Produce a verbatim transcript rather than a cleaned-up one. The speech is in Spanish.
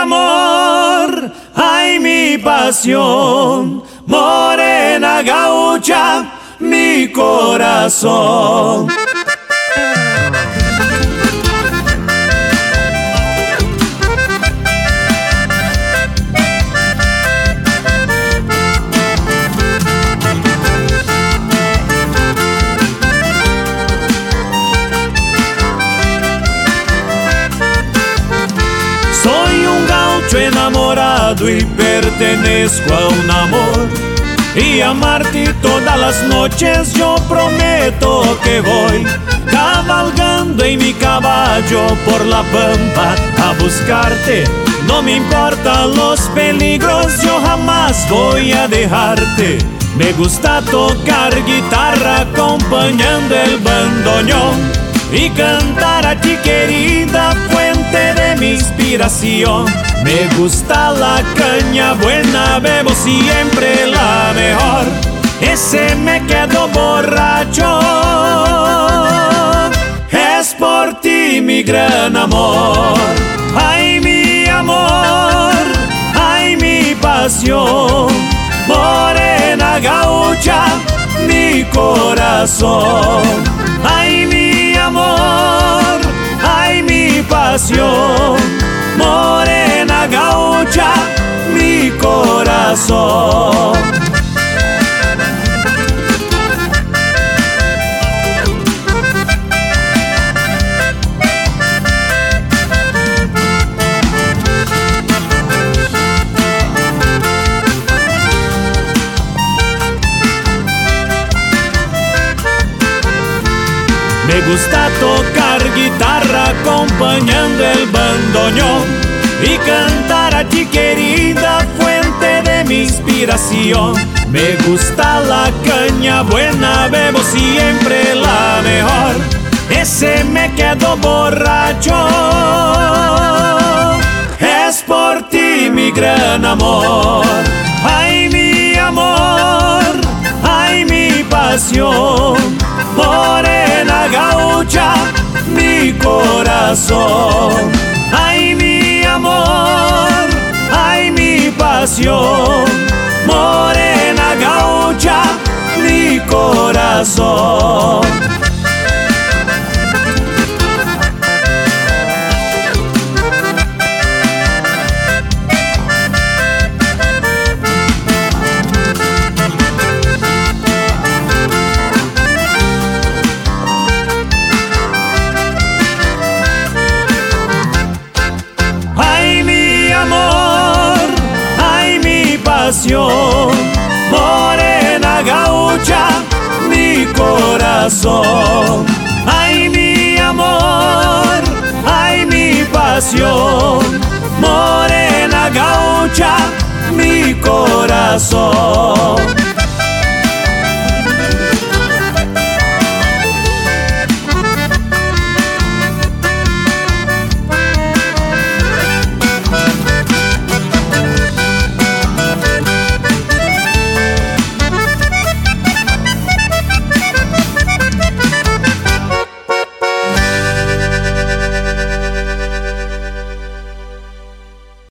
amor, ay mi pasión, morena gaucha, mi corazón. Soy un gaucho enamorado y pertenezco a un amor, y amarte todas las noches yo prometo que voy, cabalgando en mi caballo por la pampa a buscarte. No me importan los peligros, yo jamás voy a dejarte. Me gusta tocar guitarra acompañando el bandoneón y cantar a ti, querida, fuente de mi inspiración. Me gusta la caña buena, bebo siempre la mejor. Ese me quedo borracho, es por ti mi gran amor. Ay mi amor, ay mi pasión, morena gaucha, mi corazón. Ay mi amor, ay mi pasión, morena gaucha, mi corazón. Me gusta tocar guitarra acompañando el bandoneón y cantar a ti, querida, fuente de mi inspiración. Me gusta la caña buena, bebo siempre la mejor. Ese me quedo borracho, es por ti mi gran amor. Ay mi amor, ay mi pasión, morena gaucha, mi corazón. Ay mi amor, ay mi pasión, morena gaucha, mi corazón. Ay mi amor, ay mi pasión, morena gaucha, mi corazón. Ay mi amor, ay mi pasión, morena gaucha, mi corazón.